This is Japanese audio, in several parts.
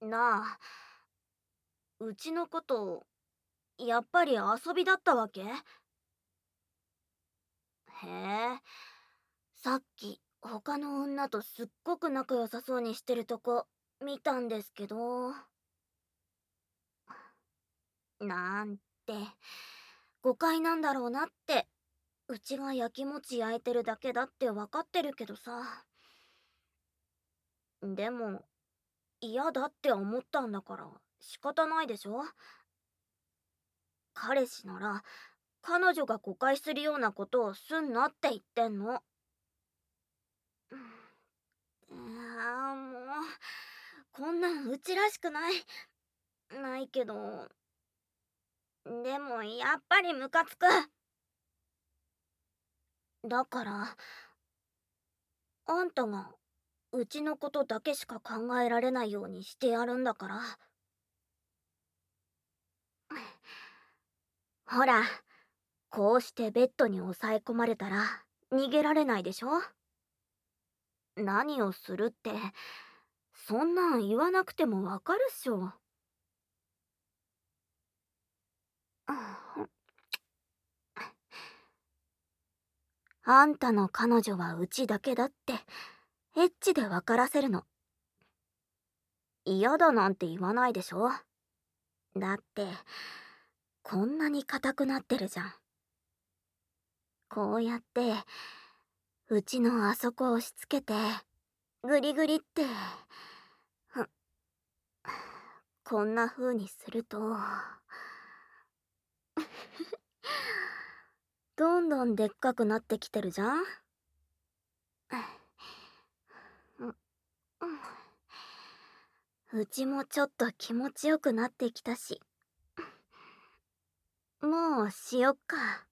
なあ、うちのこと、やっぱり遊びだったわけ？へえ、さっき他の女とすっごく仲良さそうにしてるとこ見たんですけど、なんて誤解なんだろうなって。うちがやきもち焼いてるだけだって分かってるけどさ。でも嫌だって思ったんだから仕方ないでしょ。彼氏なら彼女が誤解するようなことをすんなって言ってんの。もうこんなんうちらしくないけど、でもやっぱりムカつく。だからあんたがうちのことだけしか考えられないようにしてやるんだから。ほら、こうしてベッドに抑え込まれたら逃げられないでしょ。何をするって、そんなん言わなくてもわかるっしょ。あんたの彼女はうちだけだってエッチで分からせるの。嫌だなんて言わないでしょ。だってこんなに硬くなってるじゃん。こうやってうちのあそこ押し付けてグリグリって、ふこんな風にするとどんどんでっかくなってきてるじゃん。うちもちょっと気持ちよくなってきたし、もうしよっか。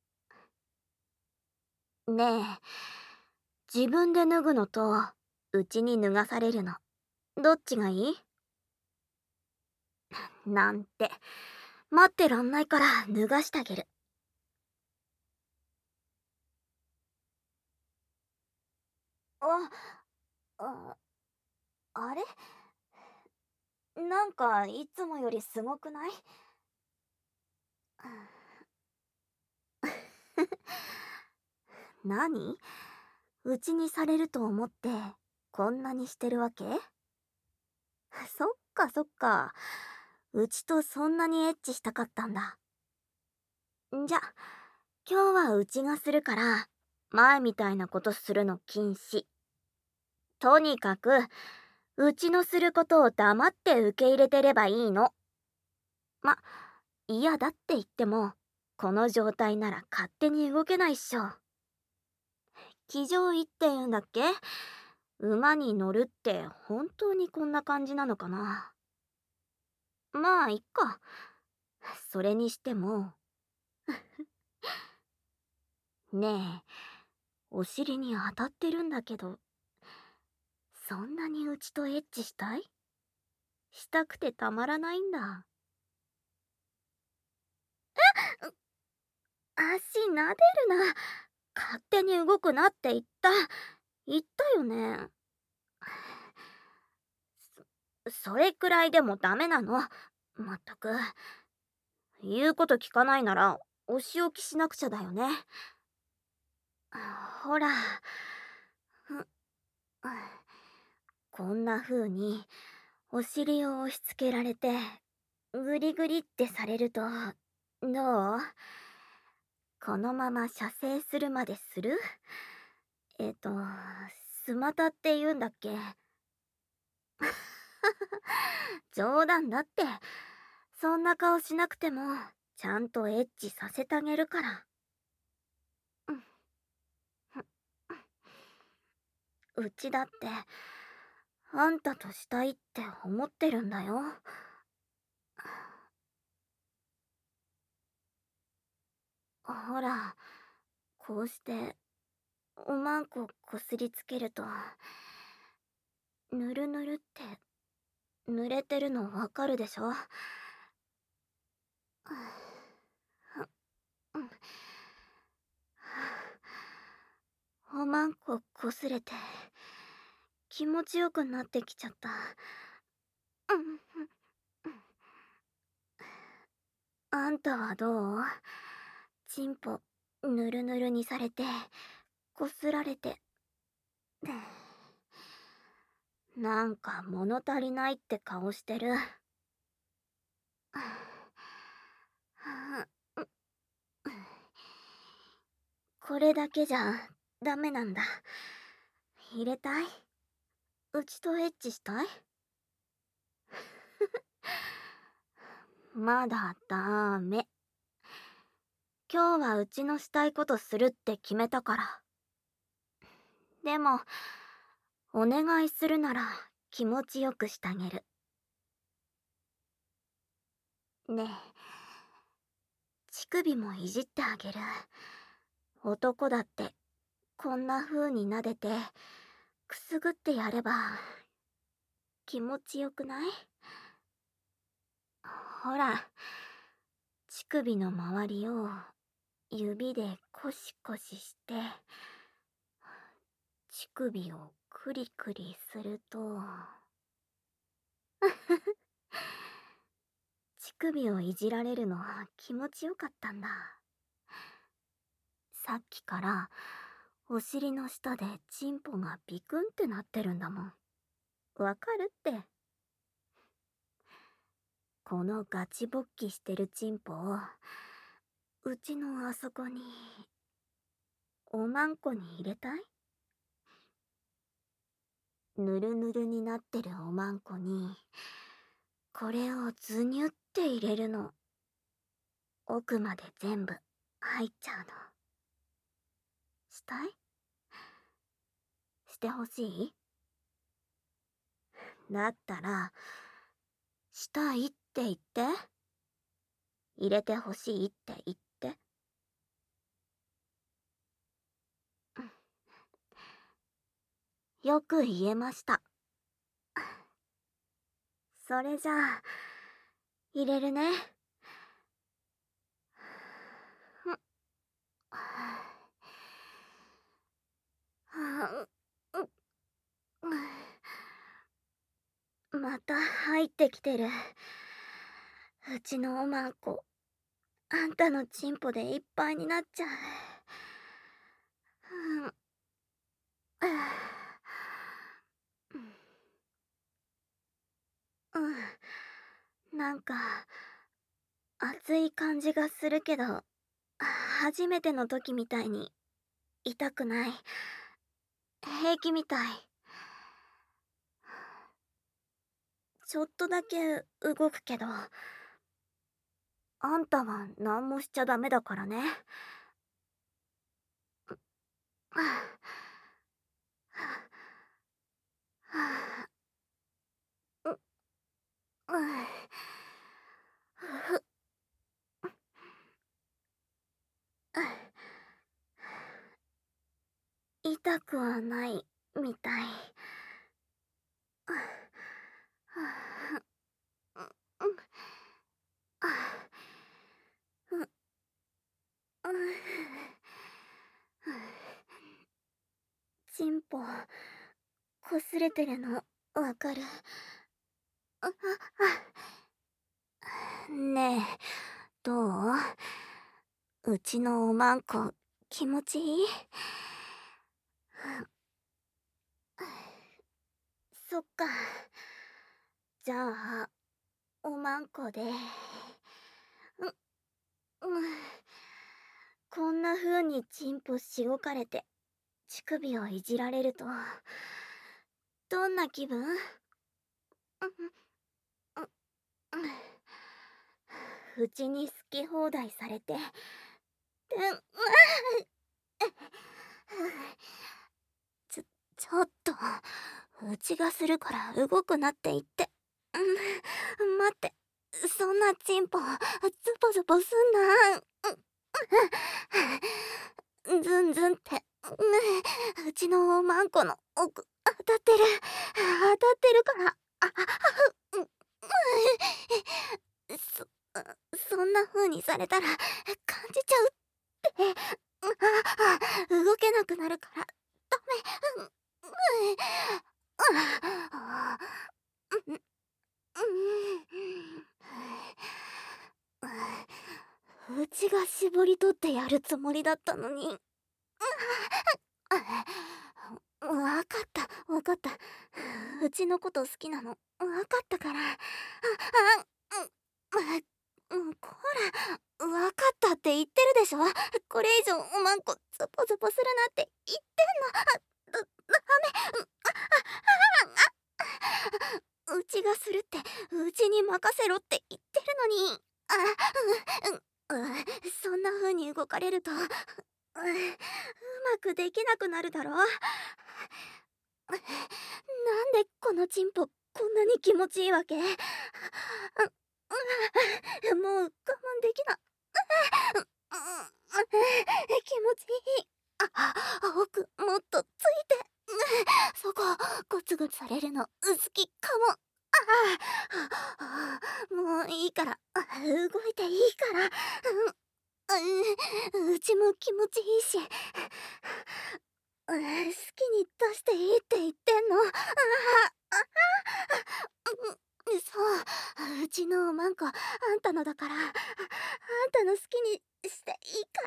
ねえ、自分で脱ぐのとうちに脱がされるの、どっちがいい？なんて待ってらんないから脱がしてあげる。あ、あ、あれ、なんかいつもよりすごくない？何？うちにされると思ってこんなにしてるわけ？そっかそっか、うちとそんなにエッチしたかったんだ。じゃ、今日はうちがするから前みたいなことするの禁止。とにかくうちのすることを黙って受け入れてればいいの。ま、嫌だって言ってもこの状態なら勝手に動けないっしょ。騎乗位って言うんだっけ？馬に乗るって本当にこんな感じなのかな。まあいっか。それにしても、ねえ、お尻に当たってるんだけど、そんなにうちとエッチしたい？したくてたまらないんだ。う足なでるな。勝手に動くなって言ったよね。それくらいでもダメなの。まったく。言うこと聞かないならお仕置きしなくちゃだよね。ほら、ふこんな風にお尻を押し付けられてグリグリってされるとどう？このまま射精するまでする？えっと、スマタって言うんだっけ？冗談だって。そんな顔しなくてもちゃんとエッチさせてあげるから。うちだってあんたとしたいって思ってるんだよ。ほら、こうしておまんここすりつけるとぬるぬるって濡れてるのわかるでしょ？おまんここすれて気持ちよくなってきちゃった。 あんたはどう？チンポぬるぬるにされてこすられて、なんか物足りないって顔してる。これだけじゃダメなんだ。入れたい？うちとエッチしたい？まだダメ。今日はうちのしたいことするって決めたから。でも、お願いするなら気持ちよくしてあげる。ねえ、乳首もいじってあげる。男だってこんな風に撫でてくすぐってやれば気持ちよくない？ほら、乳首の周りを指でコシコシして乳首をクリクリすると乳首をいじられるの気持ちよかったんだ。さっきからお尻の下でチンポがビクンってなってるんだもん。わかるって。このガチ勃起してるチンポをうちのあそこにおまんこに入れたい？ぬるぬるになってるおまんこにこれをズニュって入れるの。奥まで全部入っちゃうの。したい？してほしい？だったらしたいって言って。入れてほしいって言って。よく言えました。それじゃあ入れるね。また入ってきてる。うちのおまんこ、あんたのチンポでいっぱいになっちゃう。なんか熱い感じがするけど、初めての時みたいに痛くない。平気みたい。ちょっとだけ動くけど、あんたは何もしちゃダメだからね。痛くはないみたい。チンポこすれてるのわかる？ねえ、どう？うちのおまんこ気持ちいい？そっか。じゃあおまんこでこんな風にチンポしごかれて乳首をいじられるとどんな気分？うちに好き放題されてちょちょっとうちがするから動くなって言って。待って、そんなチンポズボズボすんな。ズンズンって、うちのおまんこの奥当たってるから。そそんな風にされたら感じちゃうって。動けなくなるからダメ。 ちが絞り取ってやるつもりだったのに。わかったわかった。うちのこと好きなのわかったから。こら、わかったって言ってるでしょ。これ以上おまんこズポズポするなって言ってんの。ダメ。うちがするってうちに任せろって言ってるのに。そんな風に動かれるとうまくできなくなるだろ。なんでこのチンポこんなに気持ちいいわけ。もう我慢できな。気持ちいい。奥もっとついて。そこゴツゴツされるの好きかも。もういいから動いていいから。うちも気持ちいいし。好きに出していいって言ってんの。そう、うちのおまんこあんたのだから、あんたの好きにしていいから。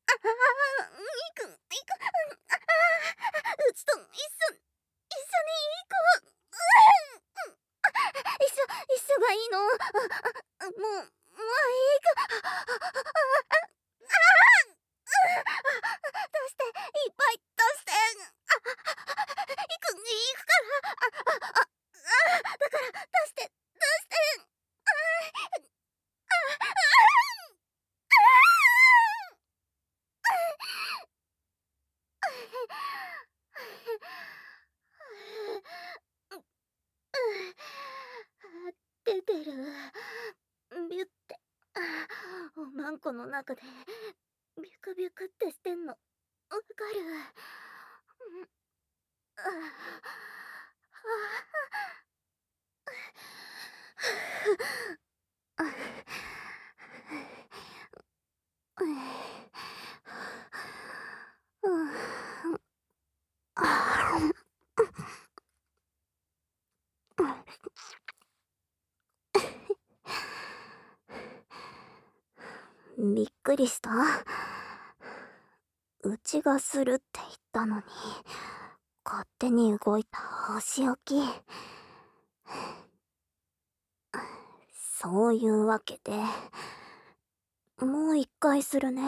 うちと一緒に行こう。一緒がいいの。もういいか。出していっぱい出して。行くから。だから出して出して。出てる。ビュって。おまんこの中でビュクビュクってしてんのわかる。びっくりした。うちがするって言ったのに勝手に動いたお仕置き。そういうわけでもう一回するね。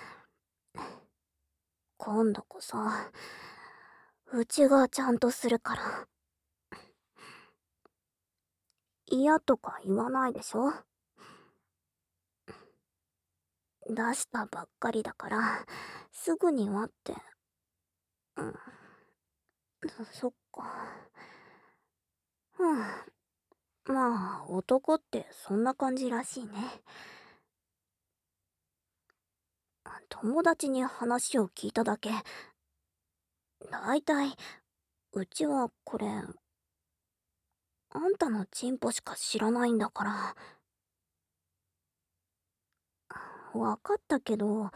今度こそうちがちゃんとするから。嫌とか言わないでしょ。出したばっかりだからすぐにはって。そっか。まあ男ってそんな感じらしいね。友達に話を聞いただけ。だいたいうちはこれあんたのチンポしか知らないんだから。わかったけど、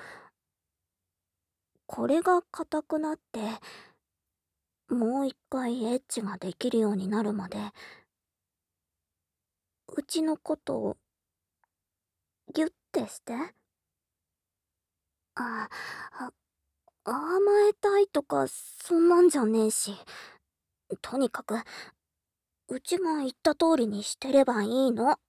これが硬くなってもう一回エッチができるようになるまでうちのことをギュッてして。あ、甘えたいとかそんなんじゃねえし、とにかくうちが言った通りにしてればいいの。